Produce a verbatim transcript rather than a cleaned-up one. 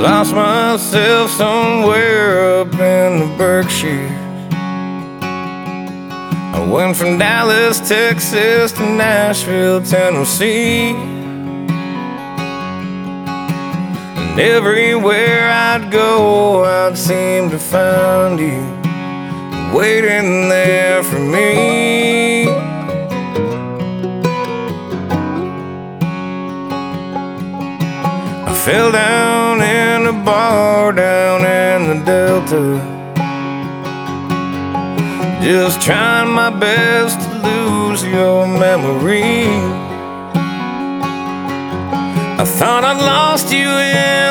lost myself somewhere up in the Berkshires. I went from Dallas, Texas to Nashville, Tennessee. And everywhere I'd go, I'd seem to find you waiting there for me. I fell down in a bar down in the Delta, just trying my best to lose your memory. I thought I'd lost you in